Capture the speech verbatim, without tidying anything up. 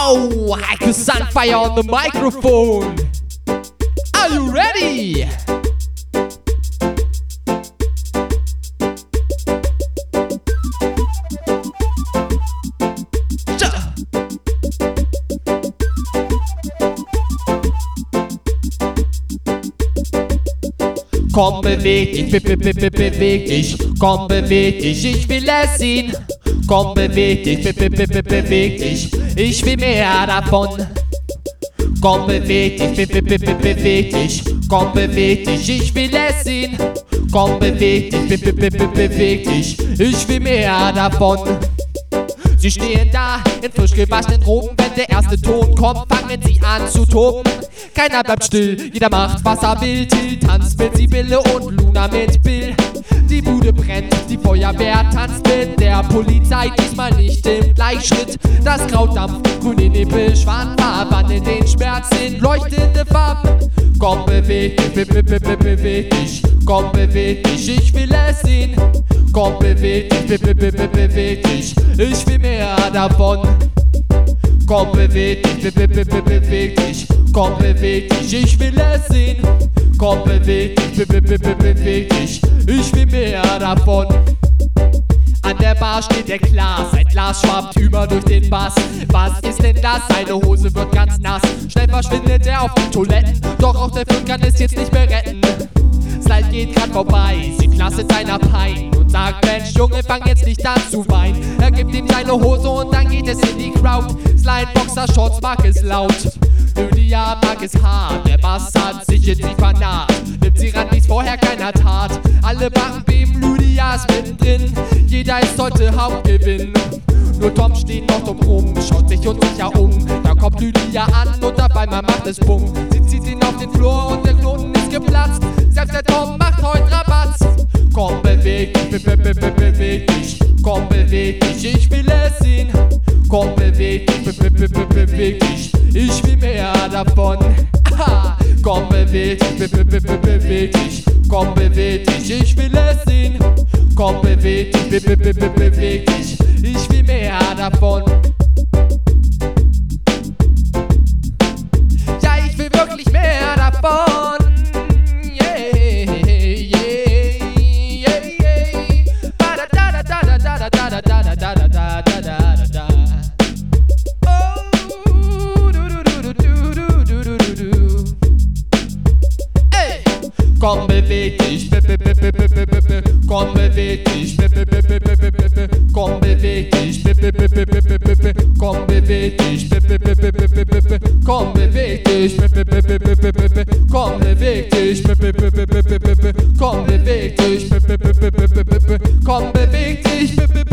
Yo, Heiko Sunfire on the microphone. Are you ready? Komm, beweg dich, be be be be beweg dich. Komm, beweg dich, ich will es sehen. Komm, beweg dich, be be be be beweg dich. Ich will mehr davon. Komm, beweg dich, be be be be beweg dich. Komm, beweg dich, ich will es sehen. Komm, beweg dich, be be be be beweg dich. Ich will mehr davon. Sie stehen da in frisch gewaschenen Roben, wenn der erste Ton kommt, fangen sie an zu toben. Keiner bleibt still, jeder macht was er will. Till tanzt mit Sibylle und Luna mit Bill. Die Bude brennt, die Feuerwehr tanzt mit der Polizei, diesmal nicht im Gleichschritt. Das Kraut dampft, grüne Nebel, Schwan verwandeln den Schmerz in leuchtende Farben. Komm, beweg dich, be be be be beweg dich. Komm, beweg dich, ich will es sehen. Komm, beweg dich, be be be be beweg dich. Ich will mehr davon. Komm, beweg dich, be be be be beweg dich. Komm, beweg dich, ich will es sehen. Komm, beweg dich, be be be be beweg dich. Ich will mehr davon. An der Bar steht der Glas, ein Glas schwappt über durch den Bass. Was ist denn das? Seine Hose wird ganz nass. Schnell verschwindet er auf den Toiletten, doch auch der Fünf kann es jetzt nicht mehr retten. Slide geht grad vorbei, sieht nass in seiner Pein und sagt: Mensch Junge, fang jetzt nicht an zu weinen. Er gibt ihm seine Hose und dann geht es in die Crowd. Slide Boxer Shorts mag es laut, Lydia mag es hart. Der Bass hat sich in sie vernarrt, nimmt sie ran, wie's vorher keiner tat. Alle Backen beben, Lydia ist mittendrin. Jeder ist heute Hauptgewinn. Nur Tom steht noch dumm rum, schaut sich unsicher um. Da kommt Lydia an und auf einmal macht es Bumm. Sie zieht ihn auf den Flur und der Knoten ist geplatzt. Selbst der Tom macht heute Rabatz. Komm, beweg dich, be be be be beweg dich. Komm, beweg dich, ich will es sehen. Komm, beweg dich, be be be be beweg dich. Ich will mehr davon. Aha. Komm, beweg dich, be be be be beweg dich. Komm, beweg dich, ich will es sehen. Komm, beweg dich, be be be be beweg dich. Ich will mehr davon. Ja, ich will wirklich mehr davon. Komm, beweg dich, be be be be be be be be. Komm, beweg dich, be be be be be be be be. Komm, beweg dich, be be be be be be be be. Komm, beweg dich, be be be be be be be be. Komm, beweg dich, be be be be be be be be. Komm, beweg dich, be be be be be be be be. Komm, beweg dich, be be be be be be be. Komm, beweg dich, be be